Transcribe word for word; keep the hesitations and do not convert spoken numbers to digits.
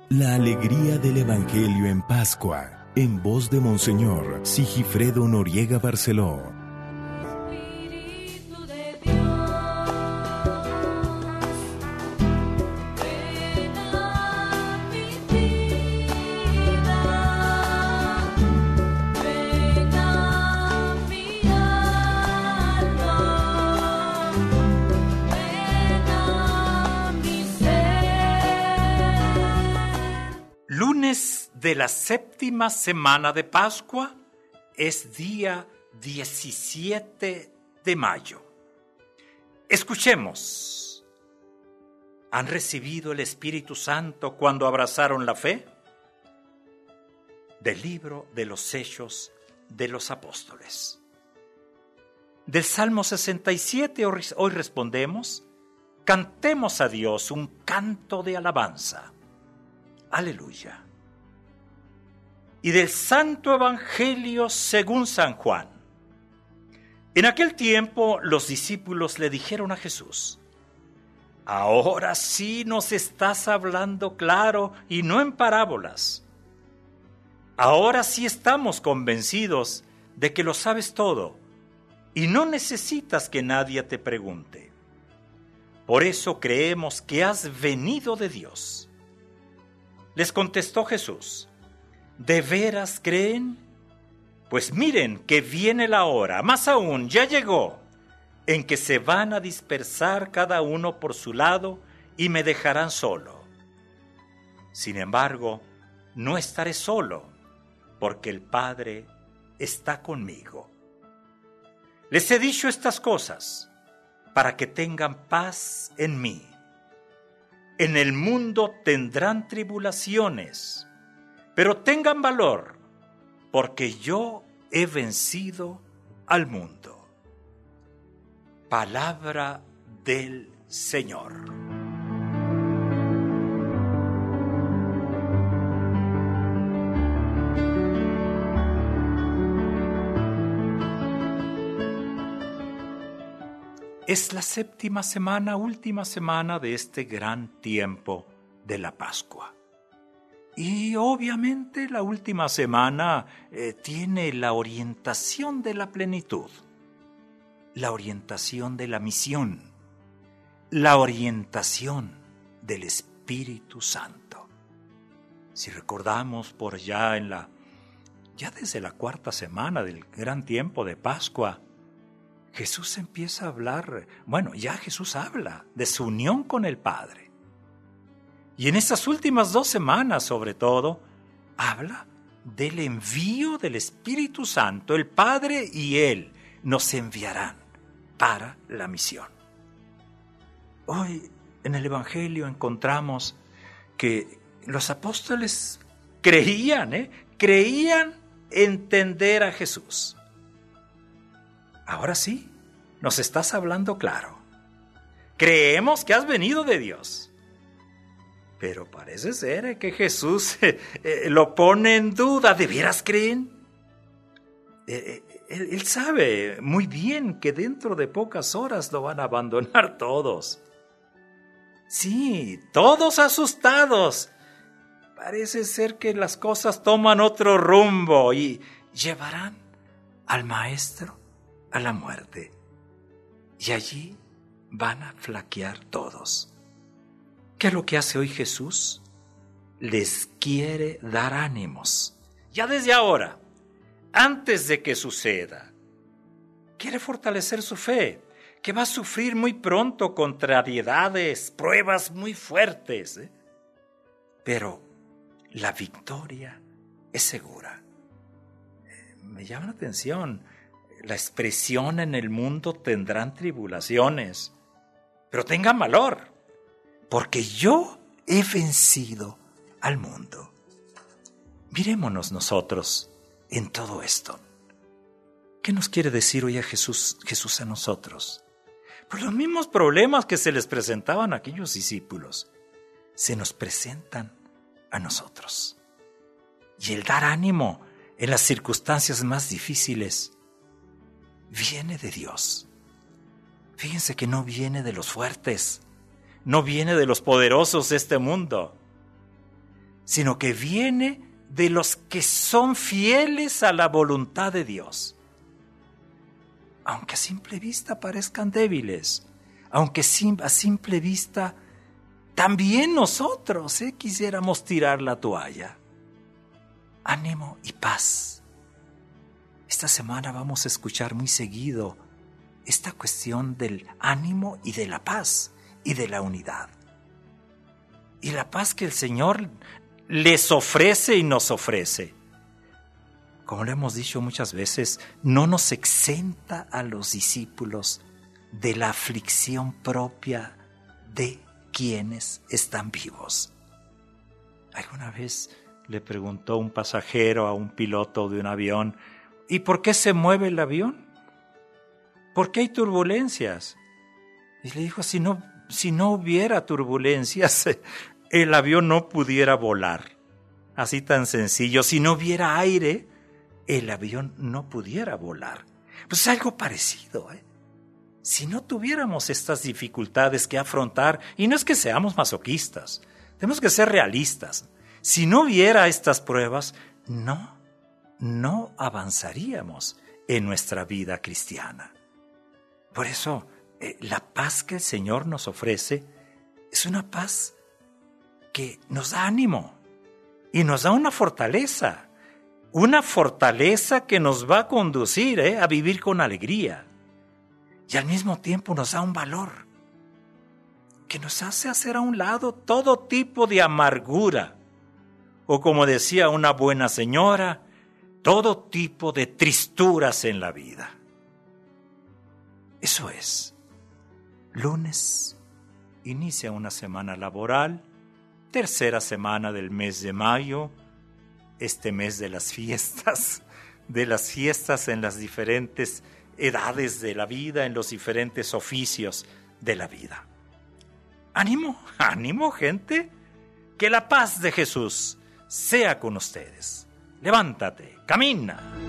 La alegría del Evangelio en Pascua, en voz de Monseñor Sigifredo Noriega Barceló. Lunes de la séptima semana de Pascua es día diecisiete de mayo. Escuchemos. ¿Han recibido el Espíritu Santo cuando abrazaron la fe? Del libro de los Hechos de los Apóstoles. Del Salmo sesenta y siete hoy respondemos: cantemos a Dios un canto de alabanza. Aleluya. Y del Santo Evangelio según San Juan. En aquel tiempo los discípulos le dijeron a Jesús: ahora sí nos estás hablando claro y no en parábolas. Ahora sí estamos convencidos de que lo sabes todo y no necesitas que nadie te pregunte. Por eso creemos que has venido de Dios. Les contestó Jesús: ¿de veras creen? Pues miren que viene la hora, más aún ya llegó, en que se van a dispersar cada uno por su lado y me dejarán solo. Sin embargo, no estaré solo, porque el Padre está conmigo. Les he dicho estas cosas para que tengan paz en mí. En el mundo tendrán tribulaciones, pero tengan valor, porque yo he vencido al mundo. Palabra del Señor. Es la séptima semana, última semana de este gran tiempo de la Pascua. Y obviamente la última semana eh, tiene la orientación de la plenitud, la orientación de la misión, la orientación del Espíritu Santo. Si recordamos por allá en la, ya desde la cuarta semana del gran tiempo de Pascua, Jesús empieza a hablar, bueno, ya Jesús habla de su unión con el Padre. Y en estas últimas dos semanas, sobre todo, habla del envío del Espíritu Santo. El Padre y Él nos enviarán para la misión. Hoy en el Evangelio encontramos que los apóstoles creían, ¿eh? creían entender a Jesús. Ahora sí, nos estás hablando claro. Creemos que has venido de Dios. Pero parece ser que Jesús eh, eh, lo pone en duda. ¿De veras creen? Eh, eh, él, él sabe muy bien que dentro de pocas horas lo van a abandonar todos. Sí, todos asustados. Parece ser que las cosas toman otro rumbo y llevarán al Maestro a la muerte. Y allí van a flaquear todos. ¿Qué es lo que hace hoy Jesús? Les quiere dar ánimos. Ya desde ahora, antes de que suceda. Quiere fortalecer su fe, que va a sufrir muy pronto contrariedades, pruebas muy fuertes. ¿eh? Pero la victoria es segura. Eh, me llama la atención la expresión: en el mundo tendrán tribulaciones, pero tengan valor, porque yo he vencido al mundo. Mirémonos nosotros en todo esto. ¿Qué nos quiere decir hoy a Jesús, Jesús a nosotros? Pues los mismos problemas que se les presentaban a aquellos discípulos se nos presentan a nosotros. Y el dar ánimo en las circunstancias más difíciles viene de Dios. Fíjense que no viene de los fuertes, no viene de los poderosos de este mundo, sino que viene de los que son fieles a la voluntad de Dios. Aunque a simple vista parezcan débiles, aunque a simple vista también nosotros ¿eh? quisiéramos tirar la toalla. Ánimo y paz. Esta semana vamos a escuchar muy seguido esta cuestión del ánimo y de la paz y de la unidad. Y la paz que el Señor les ofrece y nos ofrece. Como lo hemos dicho muchas veces, no nos exenta a los discípulos de la aflicción propia de quienes están vivos. Alguna vez le preguntó un pasajero a un piloto de un avión, ¿y por qué se mueve el avión? ¿Por qué hay turbulencias? Y le dijo, si no, si no hubiera turbulencias, el avión no pudiera volar. Así tan sencillo. Si no hubiera aire, el avión no pudiera volar. Pues es algo parecido, ¿eh? Si no tuviéramos estas dificultades que afrontar, y no es que seamos masoquistas, tenemos que ser realistas. Si no hubiera estas pruebas, no, no avanzaríamos en nuestra vida cristiana. Por eso, eh, la paz que el Señor nos ofrece es una paz que nos da ánimo y nos da una fortaleza, una fortaleza que nos va a conducir eh, a vivir con alegría. Y al mismo tiempo nos da un valor que nos hace hacer a un lado todo tipo de amargura. O como decía una buena señora, todo tipo de tristuras en la vida. Eso es. Lunes inicia una semana laboral, tercera semana del mes de mayo, este mes de las fiestas, de las fiestas en las diferentes edades de la vida, en los diferentes oficios de la vida. Ánimo, ánimo, gente, que la paz de Jesús sea con ustedes. Levántate, camina.